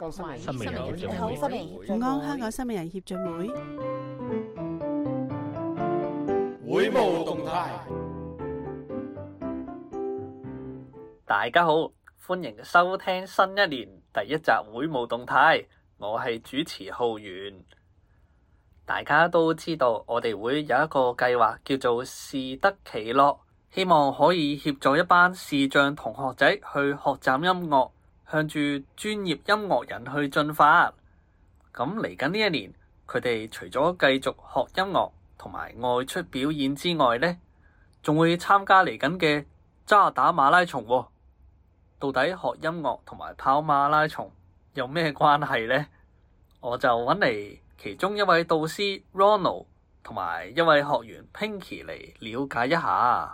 港新新明人協進會好，新明午安香港新美人協進會會務動態。 大家好，歡迎收聽新一年第一集會務動態，我係主持浩源。大家都知道，我哋會有一個計劃叫做視得其樂，希望可以協助一班視障同學仔去學習音樂，向住專業音樂人去進發。咁嚟緊呢一年，佢哋除咗繼續學音樂同埋外出表演之外呢，仲會參加嚟緊嘅渣打馬拉松喎。到底學音樂同埋跑馬拉松有咩關係呢？我就揾嚟其中一位導師 Ronald 同埋一位學員 Pinky 嚟了解一下。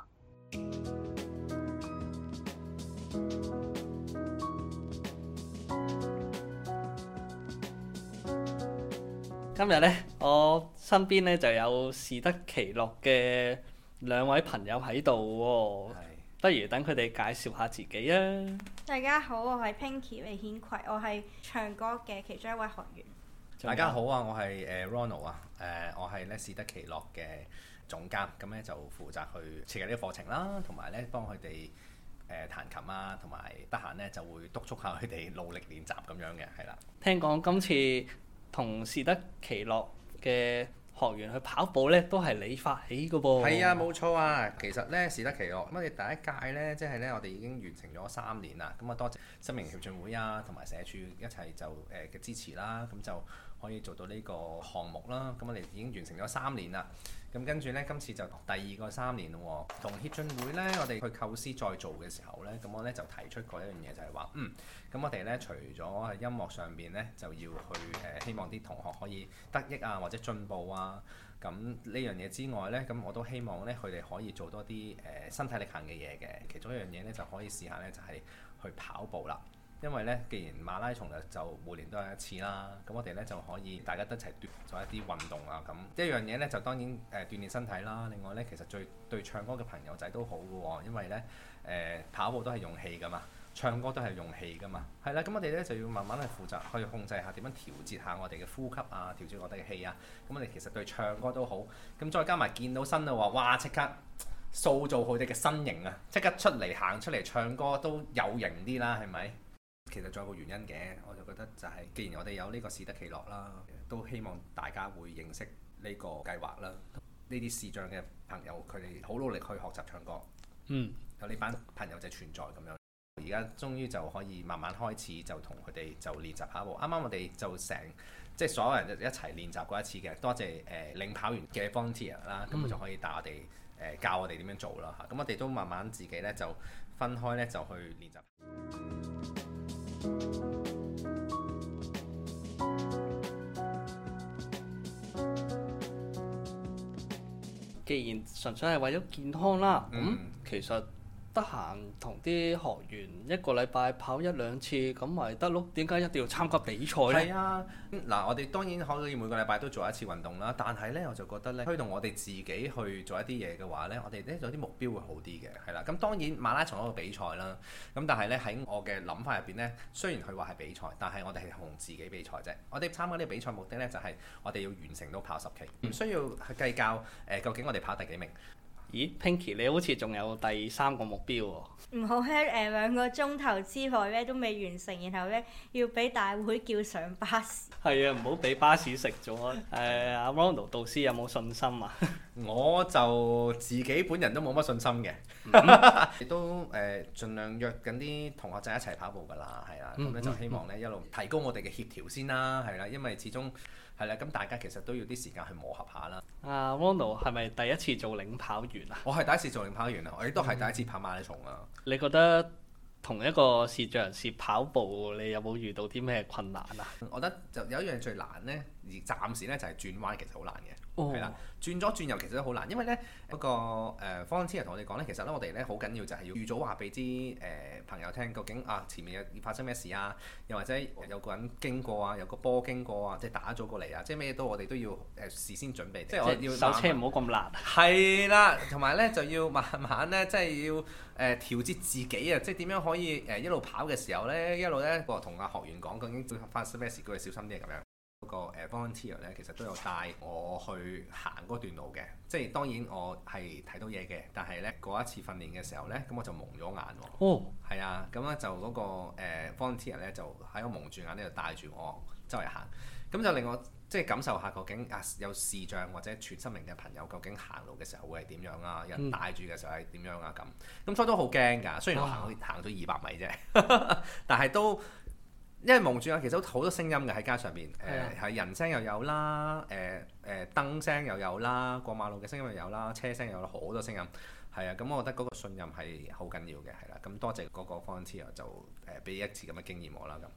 今日呢，我身邊呢就有視得其樂嘅兩位朋友喺度喎。不如等佢哋介紹下自己啊！ 大家好，我係 Pinky 李顯葵，我係唱歌嘅其中一位學員。 大家好啊，我係Ronald 啊，我係咧視得其樂嘅總監，咁咧就負責去設計呢個課程啦，同埋咧幫佢哋彈琴啊，同埋得閒咧就會督促下佢哋努力練習咁樣嘅，係啦。 聽講今次同視得其樂嘅學員去跑步咧，都係你發起嘅噃。 係啊，冇錯啊。其實咧視得其樂，咁我哋第一屆咧，即係咧我哋已經完成咗3年啦。咁啊多謝新明協進會啊，同埋社署一齊就嘅支持啦，咁就可以做到呢個項目啦。咁我哋已經完成咗3年啦。咁跟住咧，今次就第2個3年咯喎。同協進會咧，我哋去構思再做嘅時候咧，咁我咧就提出過一樣嘢，就係話，咁我哋咧除咗喺音樂上邊咧，就要去希望啲同學可以得益啊，或者進步啊。咁呢樣嘢之外咧，咁我都希望咧佢哋可以做多啲身體力行嘅嘢嘅。其中一樣嘢咧就可以試下咧，就係去跑步啦。因為咧，既然馬拉松就每年都有一次啦，咁我哋咧就可以大家都一齊做一啲運動啊。咁一樣嘢咧就當然鍛鍊身體啦。另外咧，其實對唱歌嘅朋友仔都好嘅喎，因為咧跑步都係用氣噶嘛，唱歌都係用氣噶嘛。係啦，咁我哋咧就要慢慢去負責去控制下點樣調節下我哋嘅呼吸啊，調節我哋嘅氣啊。咁我哋其實對唱歌都好。咁再加埋見到身嘅話，哇！即刻塑造佢哋嘅身形啊，即刻行出嚟唱歌都有型啲啦，係咪？其實仲有個原因嘅，我就覺得就係，既然我哋有呢個視得其樂啦，都希望大家會認識呢個計劃啦。呢啲視障嘅朋友，佢哋好努力去學習唱歌，有呢班朋友就存在咁樣。而家終於就可以慢慢開始，就同佢哋就練習跑步。啱啱我哋就即係所有人一齊練習過一次嘅，多謝領跑員嘅 volunteer 啦，咁佢就可以帶我哋教我哋點樣做啦嚇。咁我哋都慢慢自己咧就分開咧就去練習。 既然純粹係為咗健康啦，其實得閒同啲學員一個禮拜跑1-2次咁咪得咯？點解一定要參加比賽呢？ 係啊，嗱，我哋當然可以每個禮拜都做一次運動啦，但係呢，我就覺得呢，推動我哋自己去做一啲嘢嘅話呢，我哋呢有啲目標會好啲嘅，係啦。咁當然馬拉松係一個比賽啦，咁但係呢，喺我嘅諗法入邊呢，雖然佢話係比賽，但係我哋係同自己比賽啫。我哋參加呢個比賽目的呢，就係我哋要完成到跑10K，唔需要去計較究竟我哋跑第幾名。 咦 Pinky 你好似仲有第3個目標喎？ 唔好咧2個鐘頭之內咧都未完成，然後咧要俾大會叫上巴士。係啊，唔好俾巴士食咗。阿 Ronald 導師有冇信心啊？ 我就自己本人都冇乜信心嘅，亦都盡量約緊啲同學仔一齊跑步㗎啦，係啦，咁咧就希望咧一路提高我哋嘅協調先啦，係啦，因為始終係啦，咁大家其實都要啲時間去磨合下啦。 Ronald 係咪第一次做領跑員啊？ 我係第一次做領跑員啊，我亦都係第一次跑馬拉松啊。 你覺得同一個視障人士跑步，你有冇遇到啲咩困難啊？ 我覺得就有一樣最難呢， 而暫時咧就係轉彎其實好難嘅， 哦係啦、轉咗轉右其實都好難，因為咧嗰個volunteer 同我哋講咧，其實咧我哋咧好緊要就係要預早話俾啲朋友聽，究竟前面有發生咩事啊，又或者有個人經過啊，有個波經過啊，即係打咗過嚟啊，即係咩都我哋都要事先準備，即係我要手車唔好咁辣。 係啦，同埋咧就要慢慢咧，即係要調節自己啊！即係點樣可以一路跑嘅時候咧，一路咧同阿學員講究竟會發生咩事，叫佢小心啲咁樣。嗰個volunteer 咧，其實都有帶我去行嗰段路嘅，即係當然我係睇到嘢嘅，但係咧嗰一次訓練嘅時候咧，咁我就蒙咗眼喎。 哦， 係啊，咁咧就嗰個volunteer 咧就喺我蒙住眼呢度帶住我周圍行，咁就令我即係感受下究竟有視障或者全失明嘅朋友究竟行路嘅時候會係點樣啊？有人帶住嘅時候係點樣啊？咁所以都好驚㗎。雖然我行咗200米啫，但係都因為蒙住眼，其實好多聲音嘅喺街上邊，係人聲又有啦，燈聲又有啦，過馬路嘅聲音又有啦，車聲又有好多聲音。係啊，咁我覺得嗰個信任係好緊要嘅，係啦。咁多謝嗰個 volunteer 就俾一次咁嘅經驗我啦咁。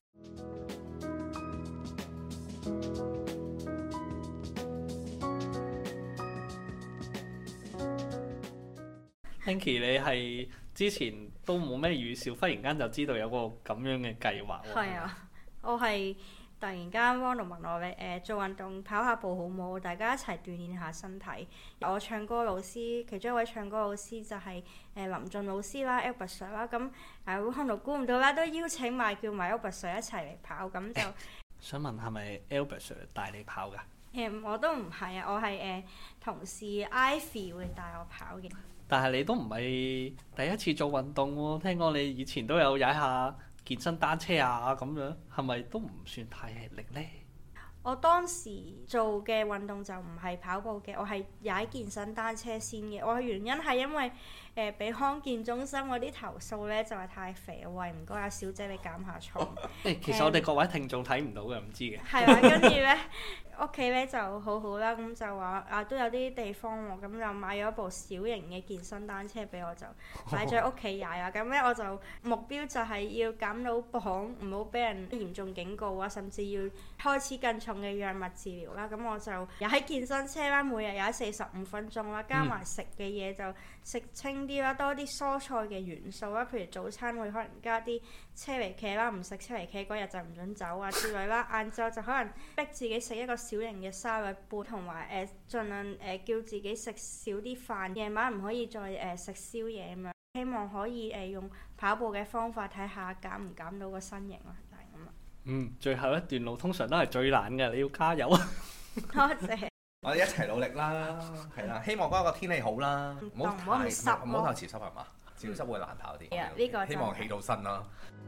Hanky 你係之前都冇咩預兆，忽然間就知道有個咁樣嘅計劃喎。 係啊，我係突然間 Ronald 問我咧，做運動跑下步好冇？大家一齊鍛鍊下身體。我唱歌老師，其中一位唱歌老師就係林俊老師啦 Albert Sir 啦。咁Ronald 估唔到啦，都邀請埋叫埋 Albert Sir 一齊嚟跑，咁就想問係咪 Albert Sir 帶你跑㗎？ 我都唔係啊，我係同事 Ivy 會帶我跑嘅。 但係你都唔係第一次做運動喎，聽講你以前都有踩下健身單車啊咁樣，係咪都唔算太吃力呢？ 我當時做嘅運動就唔係跑步嘅，我係踩健身單車先嘅。我嘅原因係因為俾康健中心嗰啲投訴咧，就係太肥，喂唔該阿小姐你減下重。 其實我哋各位聽眾睇唔到嘅，唔知嘅。 係啦，跟住咧屋企咧就好好啦，咁就話都有啲地方喎，咁就買咗一部小型嘅健身單車俾我，就擺咗喺屋企踩啊。咁咧我就目標就係要減到磅，唔好俾人嚴重警告啊，甚至要開始更重嘅藥物治療啦。咁我就踩健身車啦，每日踩45分鐘啦，加埋食嘅嘢就食清啲啦，多啲蔬菜嘅元素啦，譬如早餐會可能加啲車厘茄啦，唔食車厘茄嗰日就唔準走啊之類啦。晏晝就可能逼自己食一個小型嘅沙律杯，同埋盡量叫自己食少啲飯，夜晚唔可以再食宵夜咁樣。希望可以用跑步嘅方法睇下減唔減到個身形啦，就係咁啦。 最後一段路通常都係最難嘅，你要加油啊！ 多謝。 我哋一齊努力啦，係啦，希望嗰個天氣好啦，唔好太潮濕係嘛？潮濕會難跑啲。 係啊，呢個希望起到身啦。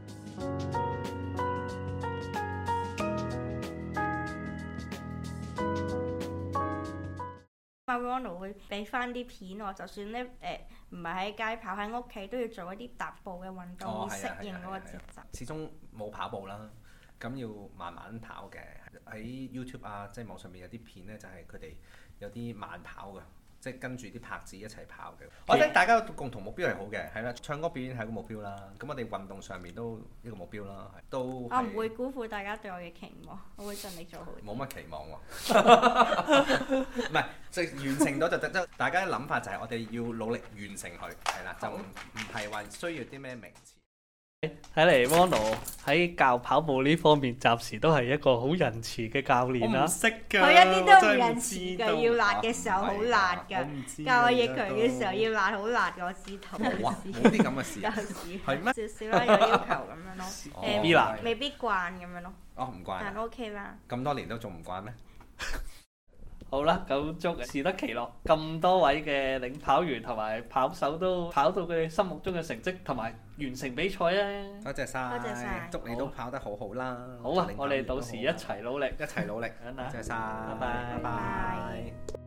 阿 Ronald 會俾翻啲片我，就算咧唔係喺街跑，喺屋企都要做一啲踏步嘅運動，去適應嗰個節奏。 始終冇跑步啦，咁要慢慢跑嘅。喺 YouTube 啊，即係網上面有啲片咧，就係佢哋有啲慢跑嘅，即係跟住啲拍子一齊跑嘅。我覺得大家共同目標係好嘅，係啦，唱歌表演係一個目標啦。咁我哋運動上面都一個目標啦，都我唔會辜負大家對我嘅期望，我會盡力做好。 冇乜期望喎，唔係即係完成到就得。大家嘅諗法就係我哋要努力完成佢，係啦，就唔係話需要啲咩名詞。 睇嚟 Ronald 喺教跑步呢方面，暫時都係一個好仁慈嘅教練啦。 識㗎， 佢一啲都唔仁慈㗎，要辣嘅時候好辣㗎，教我逆拳嘅時候要辣好辣㗎，我知道。 哇！冇啲咁嘅事，係咩？ 少少啦，有要求咁樣咯。未必慣咁樣咯。 哦，唔慣。 但 OK 啦。 咁多年都仲唔慣咩？ 好啦，咁祝適得其樂，咁多位嘅領跑員同埋跑手都跑到佢哋心目中嘅成績，同埋完成比賽啊！ 多謝晒，祝你都跑得好好啦！ 好啊，我哋到時一齊努力， 一齊努力，多謝晒， 拜拜。 拜拜。